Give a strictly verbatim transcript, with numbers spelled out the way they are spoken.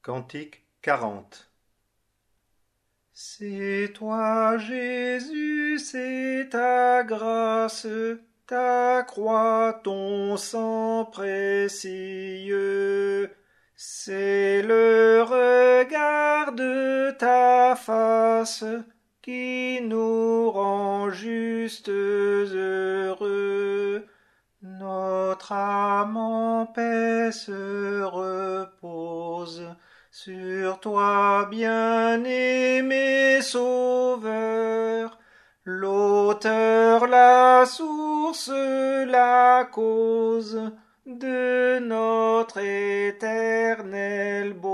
Cantique quarante. C'est toi, Jésus, c'est ta grâce, ta croix, ton sang précieux. C'est le regard de ta face qui nous rend justes heureux. Notre âme en paix se repose sur toi, bien-aimé Sauveur, l'auteur, la source, la cause de notre éternel bonheur.